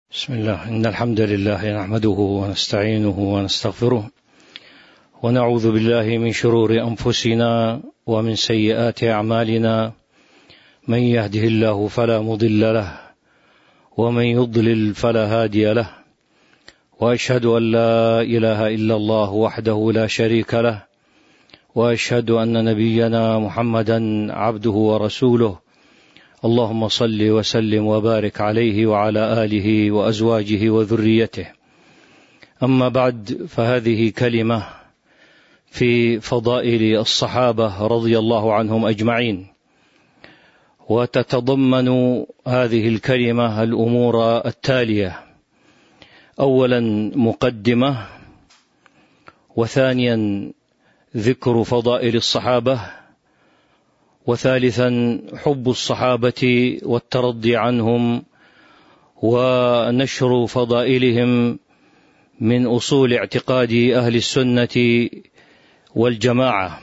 بسم الله، إن الحمد لله نحمده ونستعينه ونستغفره ونعوذ بالله من شرور أنفسنا ومن سيئات أعمالنا، من يهده الله فلا مضل له ومن يضلل فلا هادي له، وأشهد أن لا إله إلا الله وحده لا شريك له، وأشهد أن نبينا محمدا عبده ورسوله، اللهم صل وسلم وبارك عليه وعلى آله وأزواجه وذريته. أما بعد، فهذه كلمة في فضائل الصحابة رضي الله عنهم أجمعين، وتتضمن هذه الكلمة الأمور التالية: أولا مقدمة، وثانيا ذكر فضائل الصحابة، وثالثا حب الصحابة والترضي عنهم ونشر فضائلهم من أصول اعتقاد أهل السنة والجماعة.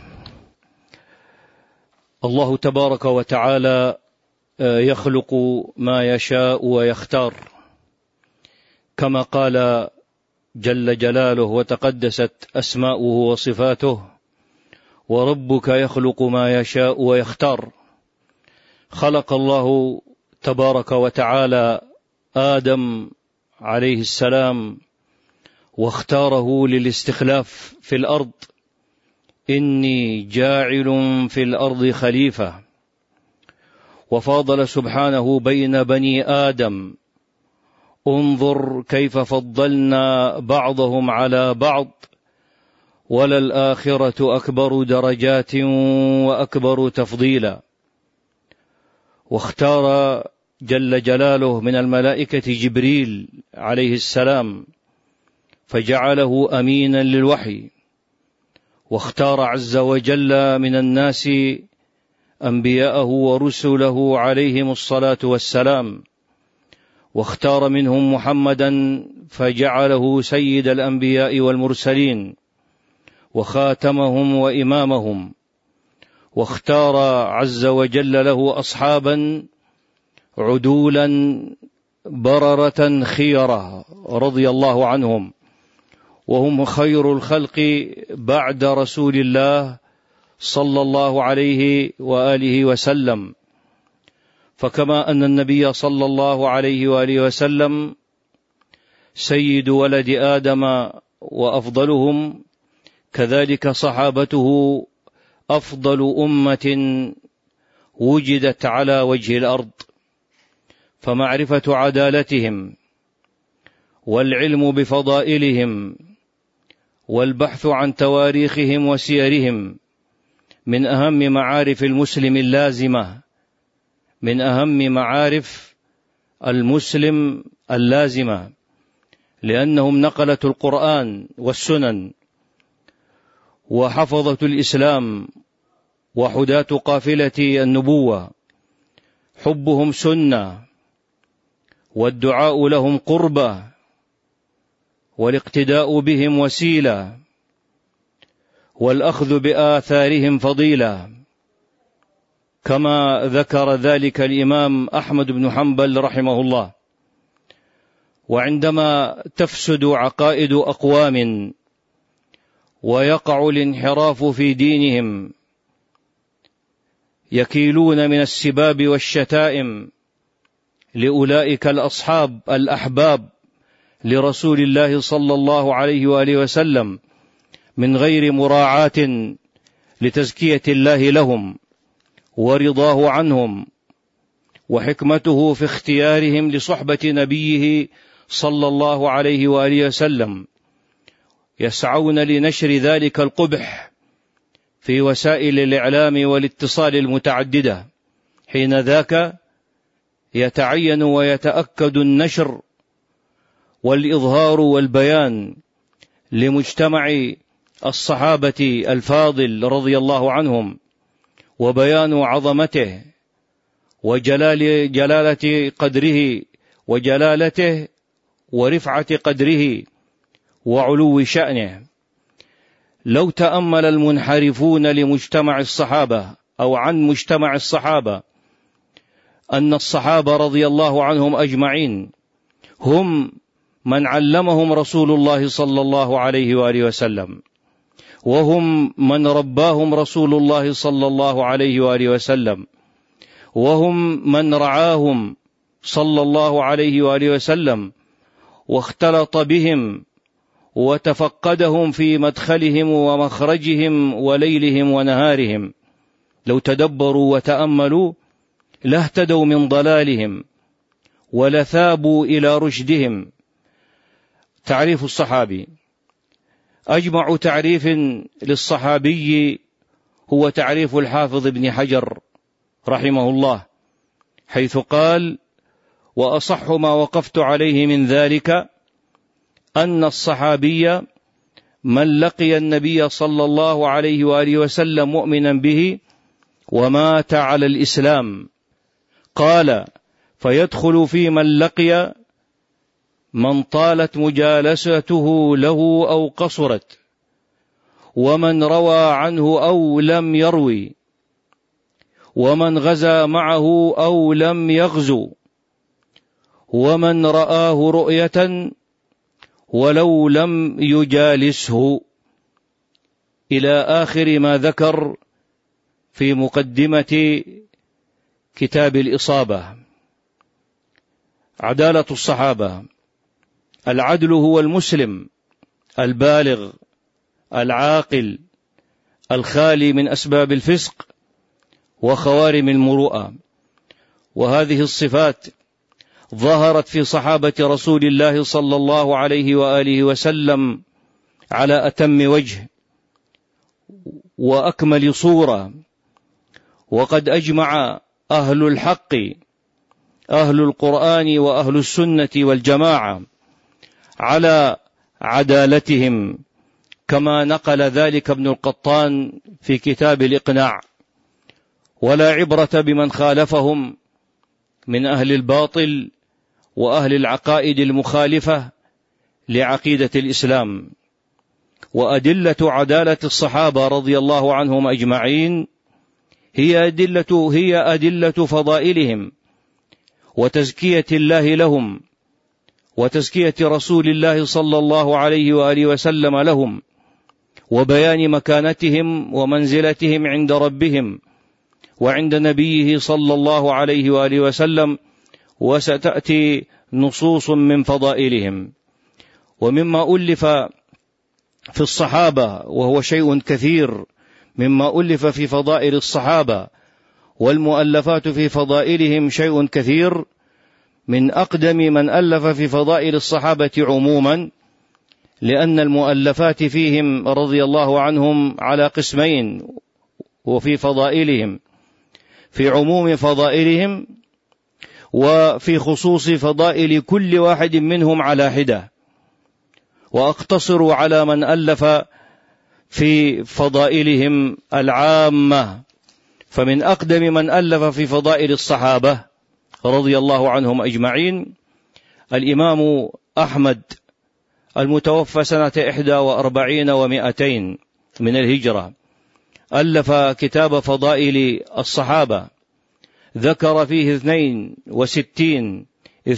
الله تبارك وتعالى يخلق ما يشاء ويختار، كما قال جل جلاله وتقدست أسماؤه وصفاته: وربك يخلق ما يشاء ويختار. خلق الله تبارك وتعالى آدم عليه السلام واختاره للاستخلاف في الأرض: إني جاعل في الأرض خليفة. وفاضل سبحانه بين بني آدم: انظر كيف فضلنا بعضهم على بعض وللآخرة أكبر درجات وأكبر تفضيلا. واختار جل جلاله من الملائكة جبريل عليه السلام فجعله أمينا للوحي. واختار عز وجل من الناس أنبياءه ورسله عليهم الصلاة والسلام، واختار منهم محمدا فجعله سيد الأنبياء والمرسلين وخاتمهم وإمامهم. واختار عز وجل له أصحابا عدولا بررة خيرة رضي الله عنهم، وهم خير الخلق بعد رسول الله صلى الله عليه وآله وسلم. فكما أن النبي صلى الله عليه وآله وسلم سيد ولد آدم وأفضلهم، كذلك صحابته أفضل أمة وجدت على وجه الأرض. فمعرفة عدالتهم والعلم بفضائلهم والبحث عن تواريخهم وسيرهم من أهم معارف المسلم اللازمة، من أهم معارف المسلم اللازمة، لأنهم نقلة القرآن والسنن وحفظة الإسلام وحداة قافلة النبوة. حبهم سنة، والدعاء لهم قربة، والاقتداء بهم وسيلة، والأخذ بآثارهم فضيلة، كما ذكر ذلك الإمام أحمد بن حنبل رحمه الله. وعندما تفسد عقائد أقوام ويقع الانحراف في دينهم، يكيلون من السباب والشتائم لأولئك الأصحاب الأحباب لرسول الله صلى الله عليه وآله وسلم من غير مراعاة لتزكية الله لهم ورضاه عنهم وحكمته في اختيارهم لصحبة نبيه صلى الله عليه وآله وسلم، يسعون لنشر ذلك القبح في وسائل الإعلام والاتصال المتعددة. حين ذاك يتعين ويتأكد النشر والإظهار والبيان لمجتمع الصحابة الفاضل رضي الله عنهم، وبيان عظمته وجلالة قدره وجلالته ورفعة قدره وعلو شأنه. لو تأمل المنحرفون لمجتمع الصحابة أو عن مجتمع الصحابة أن الصحابة رضي الله عنهم أجمعين هم من علمهم رسول الله صلى الله عليه وآله وسلم، وهم من رباهم رسول الله صلى الله عليه وآله وسلم، وهم من رعاهم صلى الله عليه وآله وسلم، واختلط بهم وتفقدهم في مدخلهم ومخرجهم وليلهم ونهارهم. لو تدبروا وتأملوا لاهتدوا من ضلالهم ولثابوا إلى رشدهم. تعريف الصحابي: أجمع تعريف للصحابي هو تعريف الحافظ ابن حجر رحمه الله، حيث قال: وأصح ما وقفت عليه من ذلك أن الصحابي من لقي النبي صلى الله عليه وآله وسلم مؤمنا به ومات على الإسلام. قال: فيدخل في من لقي من طالت مجالسته له أو قصرت، ومن روى عنه أو لم يروي، ومن غزا معه أو لم يغزو، ومن رآه رؤية ولو لم يجالسه، إلى آخر ما ذكر في مقدمة كتاب الإصابة. عدالة الصحابة: العدل هو المسلم البالغ العاقل الخالي من أسباب الفسق وخوارم المروءة. وهذه الصفات ظهرت في صحابة رسول الله صلى الله عليه وآله وسلم على أتم وجه وأكمل صورة. وقد أجمع أهل الحق أهل القرآن وأهل السنة والجماعة على عدالتهم، كما نقل ذلك ابن القطان في كتاب الإقناع. ولا عبرة بمن خالفهم من أهل الباطل وأهل العقائد المخالفة لعقيدة الإسلام. وأدلة عدالة الصحابة رضي الله عنهم أجمعين هي أدلة فضائلهم وتزكية الله لهم وتزكية رسول الله صلى الله عليه وآله وسلم لهم، وبيان مكانتهم ومنزلتهم عند ربهم وعند نبيه صلى الله عليه وآله وسلم. وستأتي نصوص من فضائلهم. ومما ألف في الصحابة، وهو شيء كثير مما ألف في فضائل الصحابة، والمؤلفات في فضائلهم شيء كثير. من أقدم من ألف في فضائل الصحابة عموما، لأن المؤلفات فيهم رضي الله عنهم على قسمين، وفي فضائلهم في عموم فضائلهم وفي خصوص فضائل كل واحد منهم على حدة. وأقتصر على من ألف في فضائلهم العامة. فمن أقدم من ألف في فضائل الصحابة رضي الله عنهم أجمعين الإمام أحمد المتوفى سنة 41 و200 من الهجرة، ألف كتاب فضائل الصحابة، ذكر فيه 62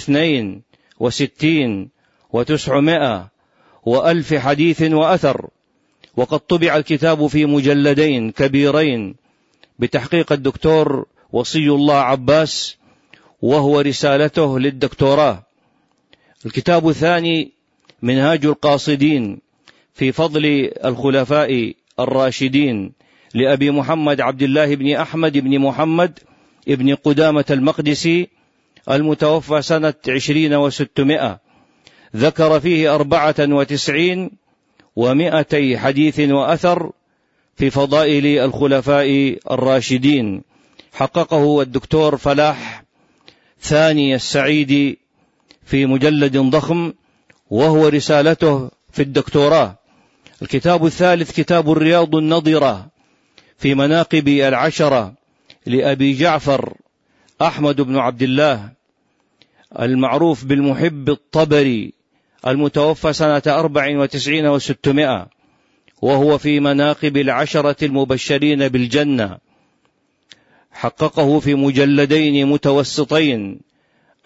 و900 و1000 حديث وأثر. وقد طبع الكتاب في مجلدين كبيرين بتحقيق الدكتور وصي الله عباس، وهو رسالته للدكتوراه. الكتاب الثاني منهاج القاصدين في فضل الخلفاء الراشدين لأبي محمد عبد الله بن أحمد بن محمد ابن قدامة المقدسي المتوفى سنة 20 و600، ذكر فيه 94 و200 حديث وأثر في فضائل الخلفاء الراشدين، حققه الدكتور فلاح ثاني السعيدي في مجلد ضخم، وهو رسالته في الدكتوراه. الكتاب الثالث كتاب الرياض النضرة في مناقب العشرة لأبي جعفر أحمد بن عبد الله المعروف بالمحب الطبري المتوفى سنة 94 و600، وهو في مناقب العشرة المبشرين بالجنة، حققه في مجلدين متوسطين،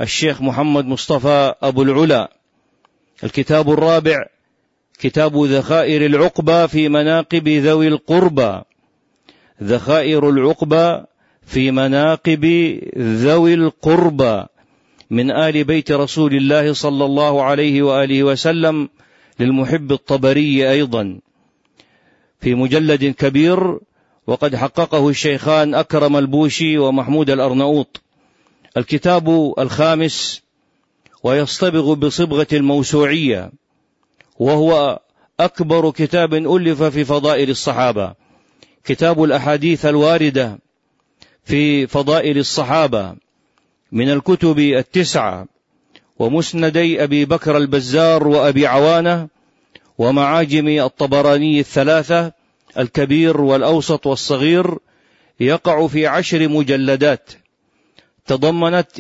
الشيخ محمد مصطفى أبو العلا. الكتاب الرابع كتاب ذخائر العقبة في مناقب ذوي القربى. ذخائر العقبة في مناقب ذوي القربى من آل بيت رسول الله صلى الله عليه وآله وسلم، للمحب الطبري أيضا، في مجلد كبير، وقد حققه الشيخان أكرم البوشي ومحمود الأرناؤوط. الكتاب الخامس، ويصطبغ بصبغة الموسوعية، وهو أكبر كتاب ألف في فضائل الصحابة، كتاب الأحاديث الواردة في فضائل الصحابة من الكتب التسعة، ومسندي أبي بكر البزار وأبي عوانة، ومعاجم الطبراني الثلاثة، الكبير والأوسط والصغير، يقع في 10 مجلدات، تضمنت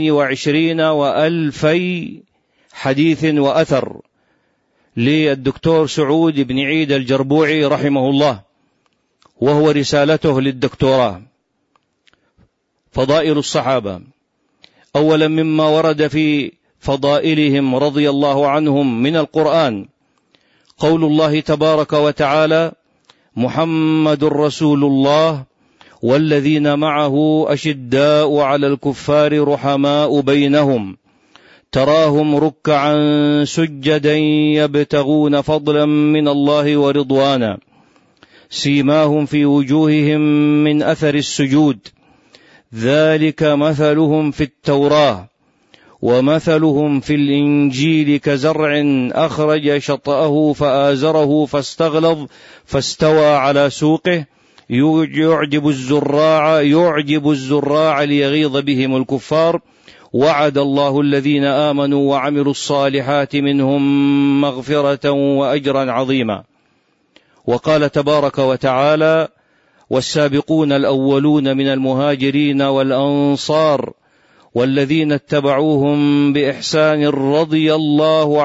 22,000 حديث وأثر، للدكتور سعود بن عيد الجربوعي رحمه الله، وهو رسالته للدكتوراه. فضائل الصحابة، أولا مما ورد في فضائلهم رضي الله عنهم من القرآن قول الله تبارك وتعالى: محمد رسول الله والذين معه أشداء على الكفار رحماء بينهم تراهم ركعا سجدا يبتغون فضلا من الله ورضوانا سيماهم في وجوههم من أثر السجود ذلك مثلهم في التوراة ومثلهم في الإنجيل كزرع أخرج شطأه فآزره فاستغلظ فاستوى على سوقه يعجب الزراع ليغيظ بهم الكفار وعد الله الذين آمنوا وعملوا الصالحات منهم مغفرة وأجرا عظيما. وقال تبارك وتعالى: والسابقون الأولون من المهاجرين والأنصار والذين اتبعوهم بإحسان رضي الله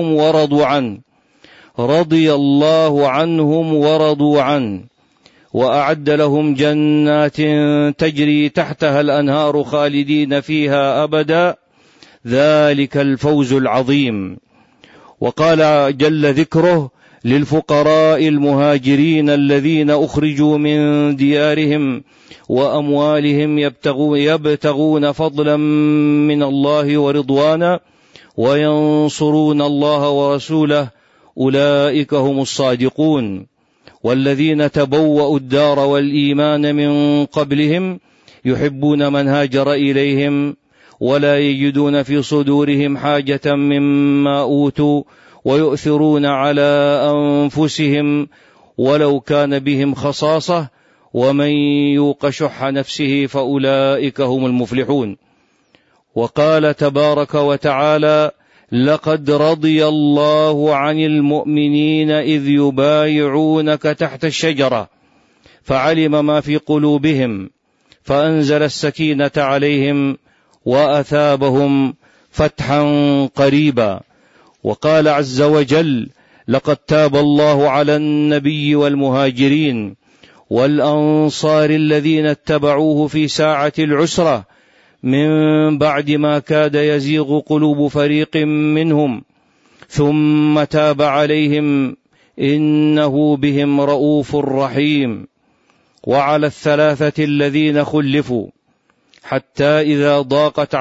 عنهم ورضوا عنه وأعد لهم جنات تجري تحتها الأنهار خالدين فيها أبدا ذلك الفوز العظيم. وقال جل ذكره: للفقراء المهاجرين الذين أخرجوا من ديارهم وأموالهم يبتغون فضلا من الله ورضوانا وينصرون الله ورسوله أولئك هم الصادقون. والذين تبوأوا الدار والإيمان من قبلهم يحبون من هاجر إليهم ولا يجدون في صدورهم حاجة مما أوتوا ويؤثرون على أنفسهم ولو كان بهم خصاصة ومن يوق شح نفسه فأولئك هم المفلحون. وقال تبارك وتعالى: لقد رضي الله عن المؤمنين إذ يبايعونك تحت الشجرة فعلم ما في قلوبهم فأنزل السكينة عليهم وأثابهم فتحا قريبا. وقال عز وجل: لقد تاب الله على النبي والمهاجرين والأنصار الذين اتبعوه في ساعة العسرة من بعد ما كاد يزيغ قلوب فريق منهم ثم تاب عليهم إنه بهم رؤوف رحيم. وعلى الثلاثة الذين خلفوا حتى إذا ضاقت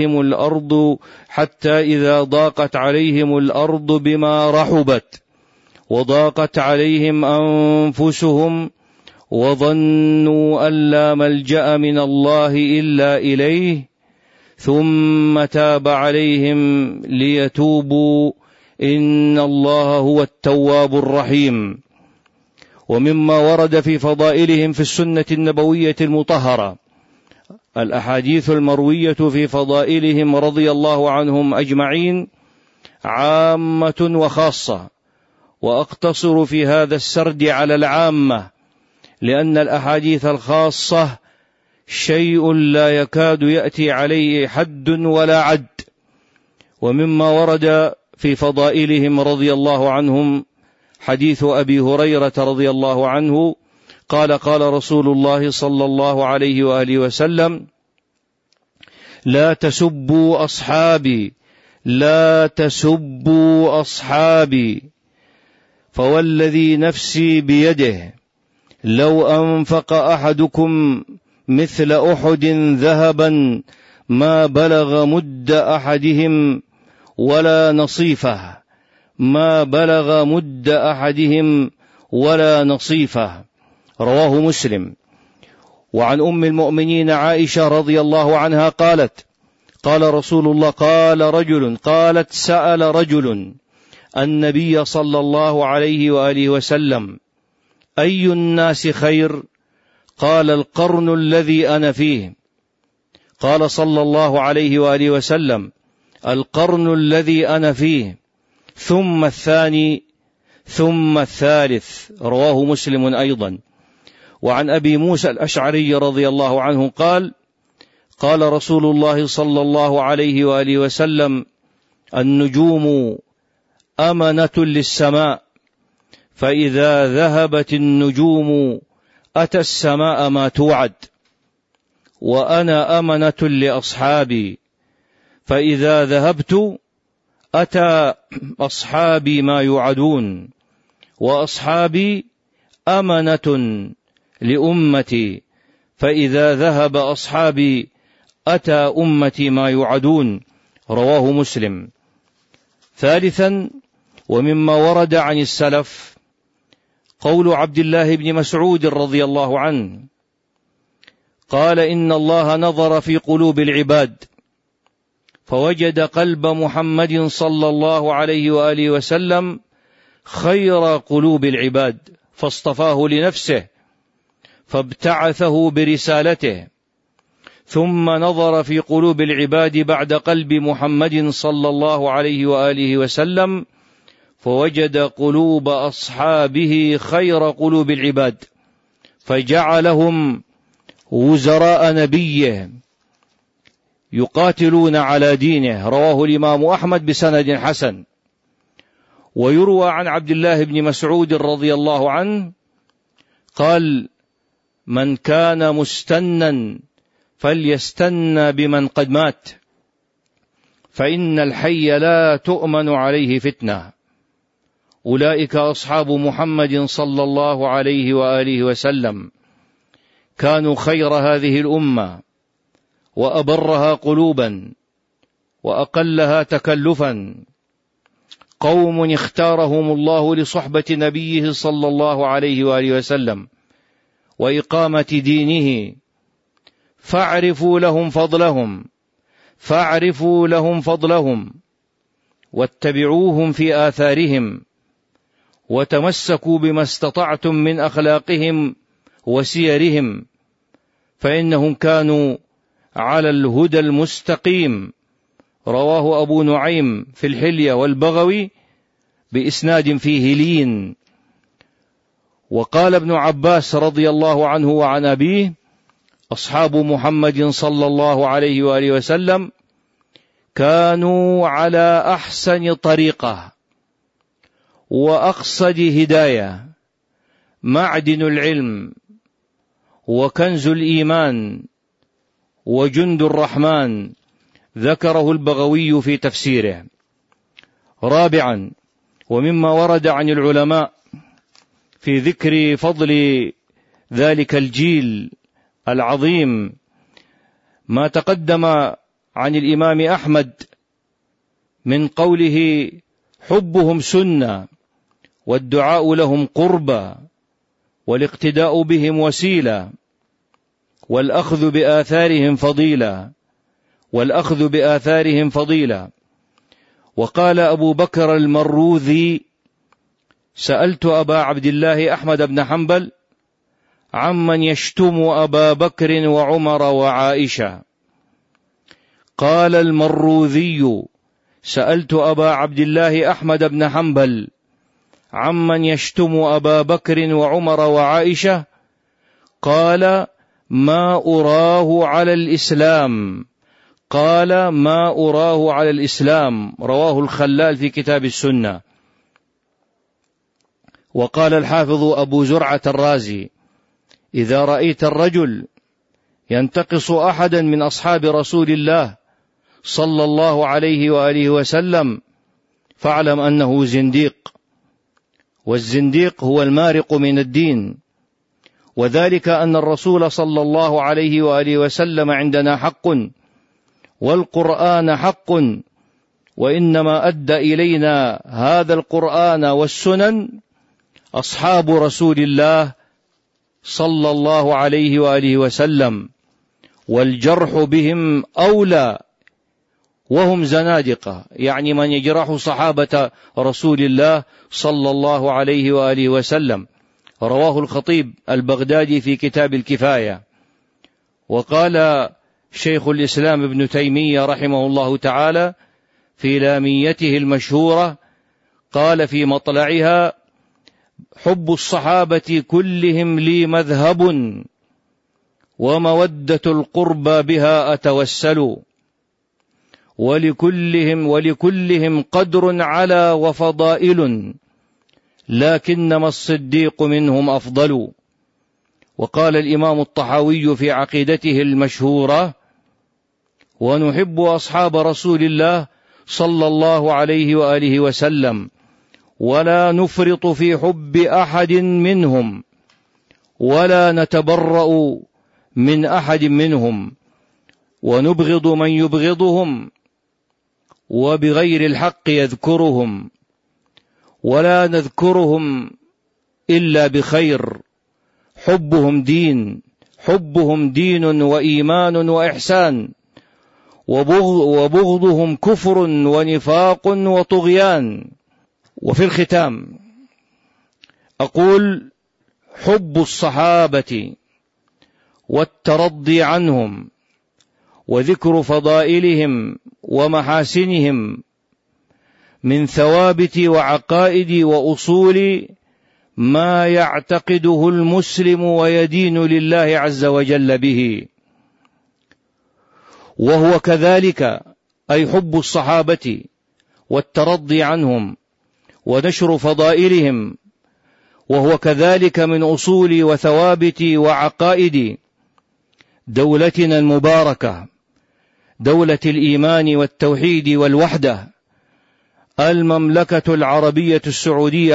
عليهم الأرض بما رحبت وضاقت عليهم أنفسهم وظنوا أن لا ملجأ من الله إلا إليه ثم تاب عليهم ليتوبوا إن الله هو التواب الرحيم. ومما ورد في فضائلهم في السنة النبوية المطهرة الأحاديث المروية في فضائلهم رضي الله عنهم أجمعين عامة وخاصة، وأقتصر في هذا السرد على العامة لأن الأحاديث الخاصة شيء لا يكاد يأتي عليه حد ولا عد. ومما ورد في فضائلهم رضي الله عنهم حديث أبي هريرة رضي الله عنه قال: قال رسول الله صلى الله عليه وآله وسلم: لا تسبوا أصحابي، لا تسبوا أصحابي، فوالذي نفسي بيده لو أنفق أحدكم مثل أحد ذهبا ما بلغ مد أحدهم ولا نصيفه، ما بلغ مد أحدهم ولا نصيفه. رواه مسلم. وعن أم المؤمنين عائشة رضي الله عنها قالت: قال رسول الله قالت: سأل رجل النبي صلى الله عليه وآله وسلم: أي الناس خير؟ قال: القرن الذي أنا فيه. قال صلى الله عليه وآله وسلم: القرن الذي أنا فيه، ثم الثاني، ثم الثالث. رواه مسلم أيضا. وعن أبي موسى الأشعري رضي الله عنه قال: قال رسول الله صلى الله عليه وآله وسلم: النجوم أمنة للسماء، فإذا ذهبت النجوم أتى السماء ما توعد، وأنا أمنة لأصحابي، فإذا ذهبت أتى أصحابي ما يوعدون، وأصحابي أمنة لأمتي، فإذا ذهب أصحابي أتى أمتي ما يوعدون. رواه مسلم. ثالثا، ومما ورد عن السلف قول عبد الله بن مسعود رضي الله عنه قال: إن الله نظر في قلوب العباد فوجد قلب محمد صلى الله عليه وآله وسلم خير قلوب العباد، فاصطفاه لنفسه فابتعثه برسالته، ثم نظر في قلوب العباد بعد قلب محمد صلى الله عليه وآله وسلم فوجد قلوب أصحابه خير قلوب العباد، فجعلهم وزراء نبيه يقاتلون على دينه. رواه الإمام أحمد بسند حسن. ويروى عن عبد الله بن مسعود رضي الله عنه قال: من كان مستنا فليستن بمن قد مات، فإن الحي لا تؤمن عليه فتنة. أولئك أصحاب محمد صلى الله عليه وآله وسلم، كانوا خير هذه الأمة وأبرها قلوبا وأقلها تكلفا، قوم اختارهم الله لصحبة نبيه صلى الله عليه وآله وسلم وإقامة دينه، فاعرفوا لهم فضلهم واتبعوهم في آثارهم، وتمسكوا بما استطعتم من أخلاقهم وسيرهم، فإنهم كانوا على الهدى المستقيم. رواه أبو نعيم في الحلية والبغوي بإسناد فيه لين. وقال ابن عباس رضي الله عنه وعن أبيه: أصحاب محمد صلى الله عليه وآله وسلم كانوا على أحسن طريقة وأقصد هداية، معدن العلم وكنز الإيمان وجند الرحمن. ذكره البغوي في تفسيره. رابعا، ومما ورد عن العلماء في ذكر فضل ذلك الجيل العظيم ما تقدم عن الإمام أحمد من قوله: حبهم سنة، والدعاء لهم قربى، والاقتداء بهم وسيلة، والأخذ بآثارهم فضيلة. وقال أبو بكر المروذي: سألت أبا عبد الله أحمد بن حنبل عمن يشتم أبا بكر وعمر وعائشة. قال المروذي: سألت أبا عبد الله أحمد بن حنبل عمن يشتم أبا بكر وعمر وعائشة. قال: ما أراه على الإسلام. رواه الخلال في كتاب السنة. وقال الحافظ أبو زرعة الرازي: إذا رأيت الرجل ينتقص أحدا من أصحاب رسول الله صلى الله عليه وآله وسلم فاعلم أنه زنديق، والزنديق هو المارق من الدين، وذلك أن الرسول صلى الله عليه وآله وسلم عندنا حق، والقرآن حق، وإنما أدى إلينا هذا القرآن والسنن أصحاب رسول الله صلى الله عليه وآله وسلم، والجرح بهم أولى، وهم زنادقة، يعني من يجرح صحابة رسول الله صلى الله عليه وآله وسلم. رواه الخطيب البغدادي في كتاب الكفاية. وقال شيخ الإسلام ابن تيمية رحمه الله تعالى في لاميته المشهورة، قال في مطلعها: حب الصحابة كلهم لي مذهب، ومودة القربى بها أتوسل، ولكلهم قدر على وفضائل، لكنما الصديق منهم أفضل. وقال الإمام الطحاوي في عقيدته المشهورة: ونحب أصحاب رسول الله صلى الله عليه وآله وسلم، ولا نفرط في حب أحد منهم، ولا نتبرأ من أحد منهم، ونبغض من يبغضهم، وبغير الحق يذكرهم، ولا نذكرهم إلا بخير. حبهم دين وإيمان وإحسان، وبغضهم كفر ونفاق وطغيان. وفي الختام أقول: حب الصحابة والترضي عنهم وذكر فضائلهم ومحاسنهم من ثوابت وعقائد وأصول ما يعتقده المسلم ويدين لله عز وجل به. وهو كذلك، أي حب الصحابة والترضي عنهم ونشر فضائلهم، وهو كذلك من أصول وثوابت وعقائد دولتنا المباركة، دولة الإيمان والتوحيد والوحدة، المملكة العربية السعودية،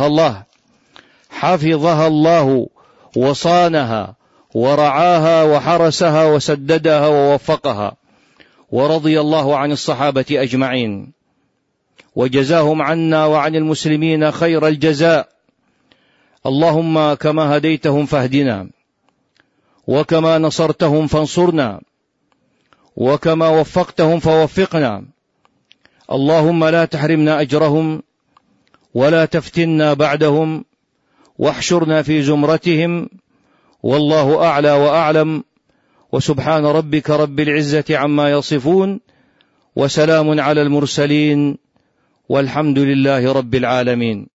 حفظها الله وصانها ورعاها وحرسها وسددها ووفقها، ورضي الله عن الصحابة أجمعين، وجزاهم عنا وعن المسلمين خير الجزاء. اللهم كما هديتهم فاهدنا، وكما نصرتهم فانصرنا، وكما وفقتهم فوفقنا. اللهم لا تحرمنا أجرهم، ولا تفتنا بعدهم، واحشرنا في زمرتهم، والله أعلى وأعلم. وسبحان ربك رب العزة عما يصفون، وسلام على المرسلين، والحمد لله رب العالمين.